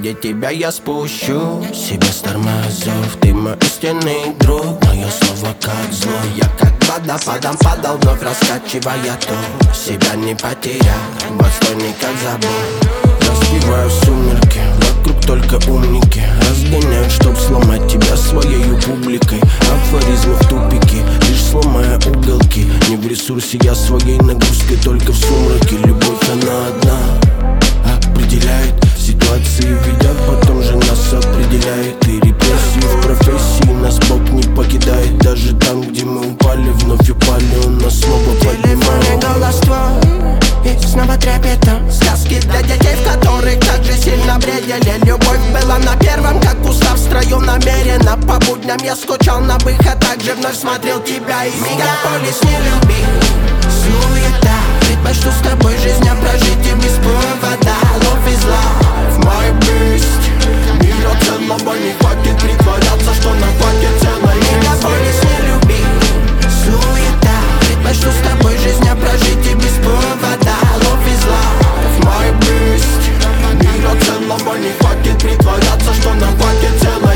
ради тебя я спущу себя с тормозов. Ты мой истинный друг, мое слово как зло. Я как водопадом падал, вновь раскачивая то. Себя не потерял, отстой никак забыл. Разбиваю сумерки, вокруг только умники. Разгоняют, чтоб сломать тебя своей публикой. Афоризмы в тупике, лишь сломая уголки. Не в ресурсе я своей нагрузкой, только в сумраке. Любовь она одна определяет ситуации, ведя, потом же нас определяет. И репрессии в профессии нас Бог не покидает. Даже там, где мы упали, вновь упали, он нас снова поднимает. Голос твой и снова трепетом. Сказки для детей, в которых так же сильно бредили. Любовь была на первом, как устав в строю намеренно. По будням я скучал на выход, также вновь смотрел тебя и мегаполис не любил. Суета, предпочту с тобой жизнь прожить и без повода. Love is love, мой бест. Мира целого не хватит притворяться, что нам хватит целой. Мегаполис не любил. Суета, предпочту с тобой жизнь прожить и без повода. Love is love, мой бест. Мира целого не хватит притворяться, что нам хватит целой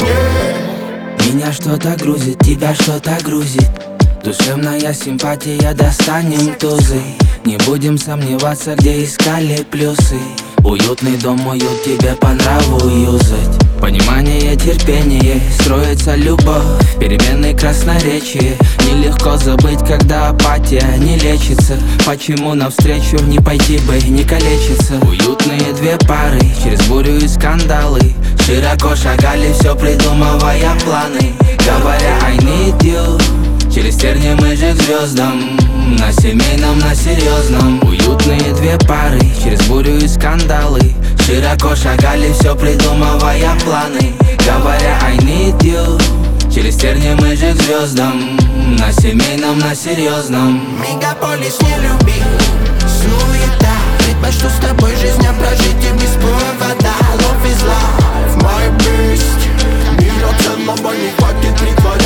жизни. Меня что-то грузит, тебя что-то грузит. Душевная симпатия, достанем тузы. Не будем сомневаться, где искали плюсы. Уютный дом, уют тебе по нраву юзать. Понимание, терпение, строится любовь. Переменные красноречие. Нелегко забыть, когда апатия не лечится. Почему навстречу не пойти бы, не калечиться? Уютные две пары, через бурю и скандалы. Широко шагали, все придумывая планы. Говоря I need you. Через тернии мы же к звездам. На семейном, на серьезном. Уютные две пары, через бурю и скандалы. Широко шагали, все придумывая планы. Говоря I need you. Через тернии мы же к звездам. На семейном, на серьезном. Мегаполис не любил. Суета, предпочту с тобой жизнь прожить и без повода. Love is love, мой бест. Мира целого не хватит притворяться.